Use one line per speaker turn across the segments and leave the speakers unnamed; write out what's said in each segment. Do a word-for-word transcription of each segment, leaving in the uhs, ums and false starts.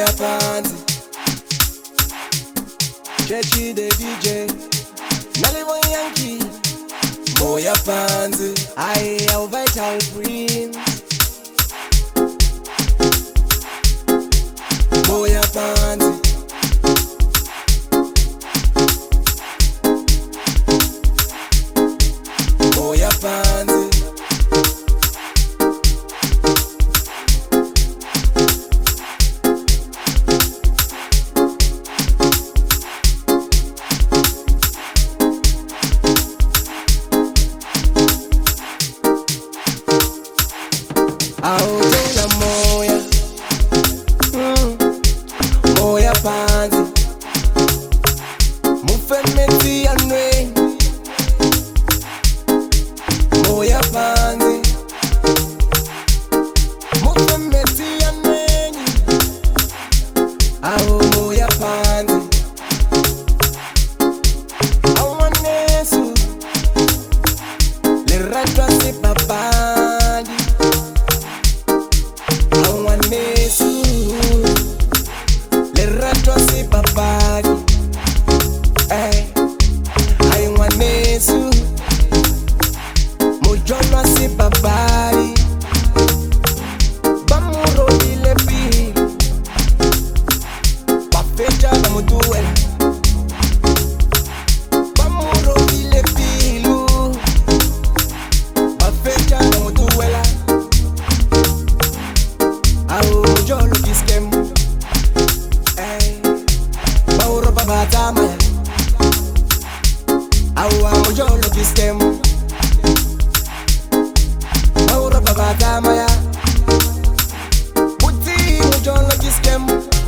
Moya Panzi, Chechi the D J, Nalivo Yankee, Moya Panzi, I am Vital Prince. Moya Panzi, Moya Panzi. Aotola moya, mm. Moya Panzi, mufemeti anwe. Moya Panzi, mufemeti anwe. Ao Moya Panzi, awanesu, le ratwa se papadi. Awanesu, le ratwa se papadi. Eh, awanesu, mojonwa se papadi. Bamuro ile pi, bafecha na mutuwe. Bamuro ile pilu, bafecha na mutuwela. Au jolo kiskem, eh, bauro babata maya. Au au jolo kiskem, bauro babata maya. Puti jolo kiskem,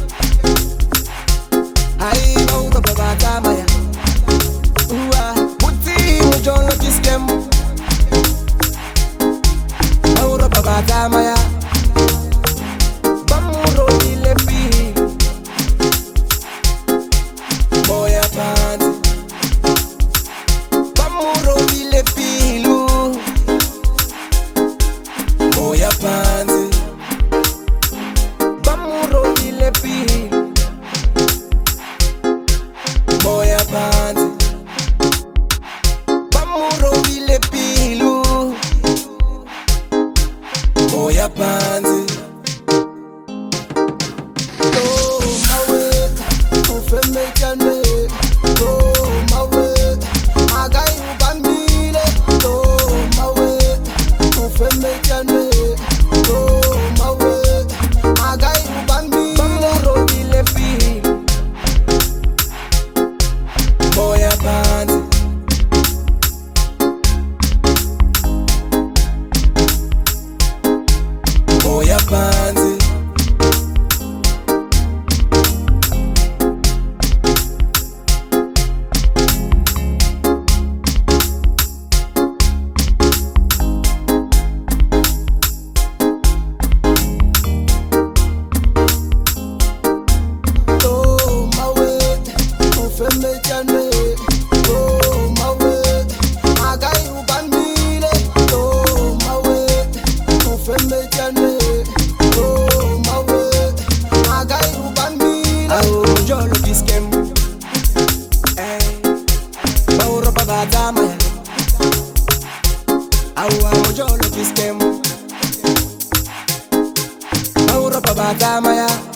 ai bauro babata maya. Ua puti jolo kiskem, bauro babata maya. Bamuro ile pi, Moya Panzi, bamuro ile pilu. Moya Panzi, bamuro ile pi. Moya Panzi, bamuro ile pilu. Moya Panzi. Moya Panzi, Moya Panzi, oh my way, ufeme chane. Oh my way, agai ubamile. Oh my way, ufeme chane. Oh my way, agai ubamile. Au jolo kiskem, eh, bauro babata maya. Au au jolo kiskem, bauro babata maya.